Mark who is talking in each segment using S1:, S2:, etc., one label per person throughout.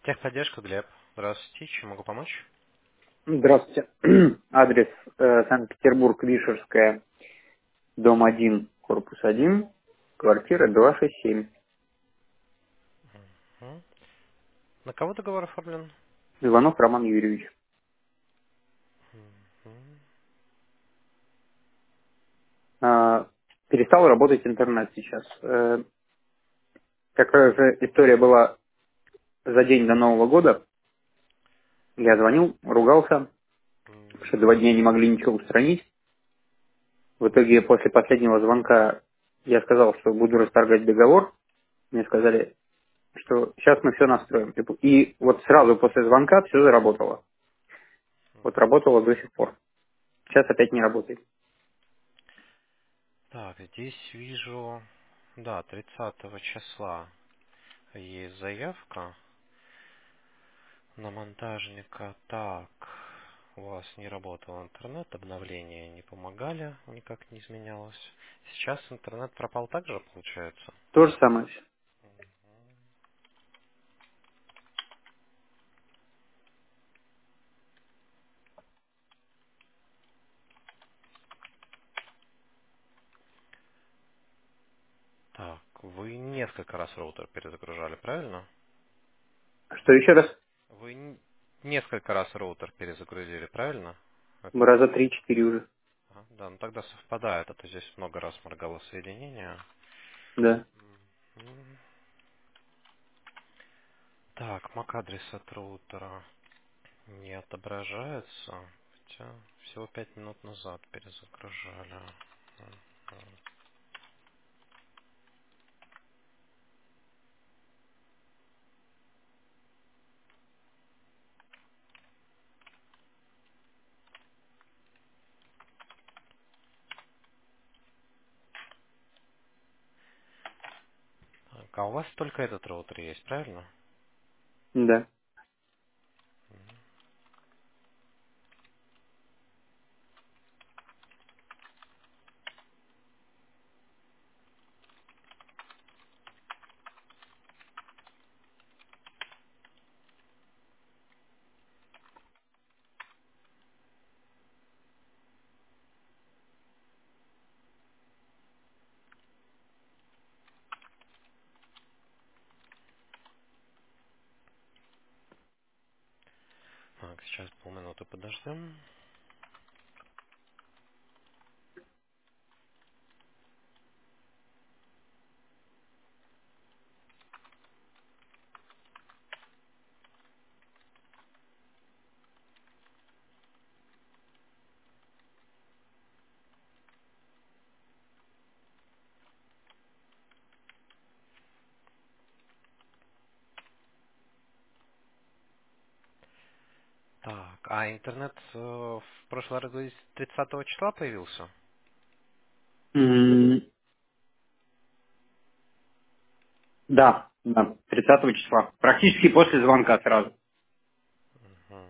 S1: Техподдержка, Глеб. Здравствуйте, чем могу помочь?
S2: Здравствуйте. Адрес Санкт-Петербург, Вишерская, дом 1, корпус 1, квартира 267.
S1: М? На кого договор оформлен?
S2: Иванов Роман Юрьевич.
S1: М.
S2: А, Перестал работать интернет сейчас. Такая же история была за день до Нового года. Я звонил, ругался, что 2 дня не могли ничего устранить. В итоге после последнего звонка я сказал, что буду расторгать договор. Мне сказали, что сейчас мы все настроим. И вот сразу после звонка все заработало. Вот работало до сих пор. Сейчас опять не работает.
S1: Так, здесь вижу, да, 30 числа есть заявка на монтажника. Так, у вас не работал интернет, обновления не помогали, никак не изменялось. Сейчас интернет пропал также, получается?
S2: То же самое.
S1: Так, вы несколько раз роутер перезагружали, правильно?
S2: Что еще раз?
S1: Вы несколько раз роутер перезагрузили, правильно? Это
S2: Раза 3-4 уже.
S1: да, ну тогда совпадает, а то здесь много раз моргало соединение.
S2: Да.
S1: М. Так, MAC-адрес от роутера не отображается, хотя всего 5 минут назад перезагружали. Мгм. Так, а у вас только этот роутер есть, правильно?
S2: Да.
S1: Так, сейчас полминуты подождем. Так, а интернет в прошлый раз, говорите, 30 числа появился?
S2: М, Да. Да. 30 числа. Практически после звонка сразу.
S1: Мгм.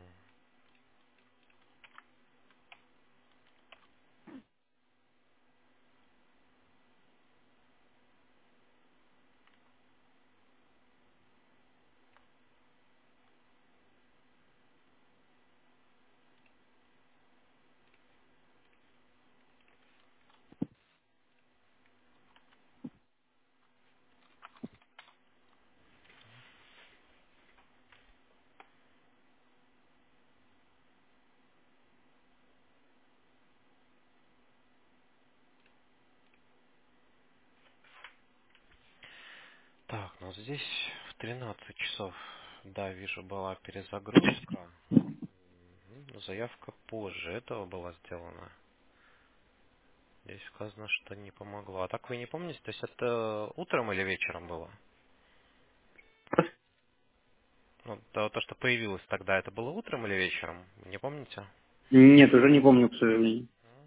S1: Так, ну здесь в 13 часов, да, вижу, была перезагрузка. Но заявка позже этого была сделана. Здесь сказано, что не помогло. А так вы не помните, то есть это утром или вечером было? Ну, то, что появилось тогда, это было утром или вечером? Не помните?
S2: Нет, уже не помню, к сожалению.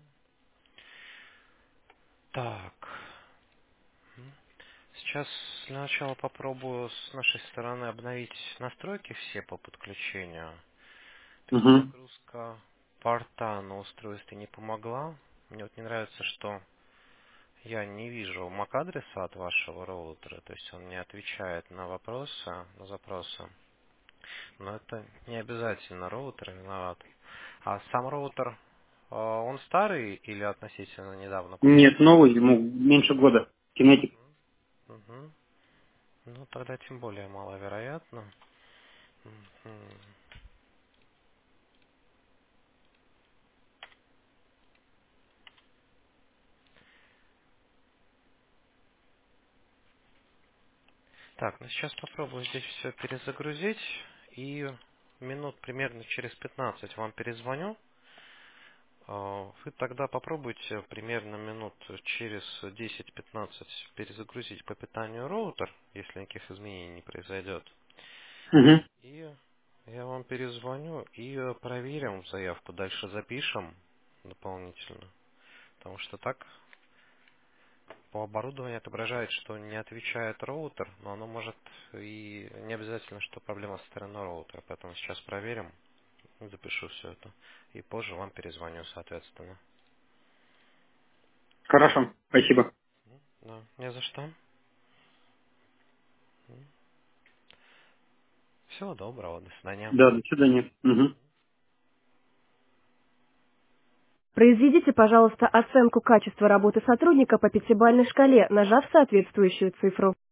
S1: Так. М. Сейчас для начала попробую с нашей стороны обновить настройки все по подключению.
S2: Угу.
S1: Перезагрузка порта на устройстве не помогла. Мне вот не нравится, что я не вижу MAC-адреса от вашего роутера, то есть он не отвечает на вопросы, на запросы. Но это не обязательно роутер виноват. А сам роутер, он старый или относительно недавно куплен?
S2: Нет, новый, ему меньше года. Кинетик.
S1: Мгм. Ну, тогда тем более маловероятно. Мгм. Так, ну сейчас попробую здесь все перезагрузить. И минут примерно через 15 вам перезвоню. Вы тогда попробуйте примерно минут через 10-15 перезагрузить по питанию роутер, если никаких изменений не произойдет.
S2: Угу.
S1: И я вам перезвоню и проверим заявку, дальше запишем дополнительно. Потому что так по оборудованию отображает, что не отвечает роутер, но оно может и не обязательно, что проблема со стороны роутера. Поэтому сейчас проверим, запишу все это. И позже вам перезвоню, соответственно.
S2: Хорошо, спасибо.
S1: Да, не за что. Всего доброго, до свидания.
S2: Да, до свидания. Угу.
S3: Произведите, пожалуйста, оценку качества работы сотрудника по пятибалльной шкале, нажав соответствующую цифру.